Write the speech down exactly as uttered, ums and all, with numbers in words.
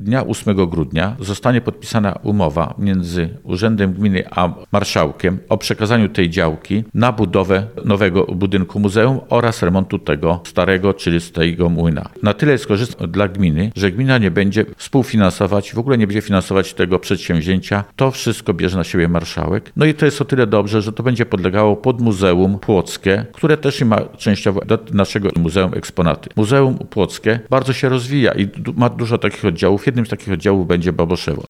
dnia ósmego grudnia zostanie podpisana umowa między Urzędem Gminy a marszałkiem o przekazaniu tej działki na budowę nowego budynku muzeum oraz remontu tego starego, czyli z tego młyna. Na tyle jest korzystne dla gminy, że gmina nie będzie współfinansować, w ogóle nie będzie finansować tego przedsięwzięcia. To wszystko bierze na siebie marszałek. No i to jest o tyle dobrze, że to będzie podlegało pod Muzeum Płockie, które też ma częściowo do naszego muzeum eksponaty. Muzeum Płockie bardzo się rozwija i ma dużo takich oddziałów. Jednym z takich oddziałów będzie Baboszewo.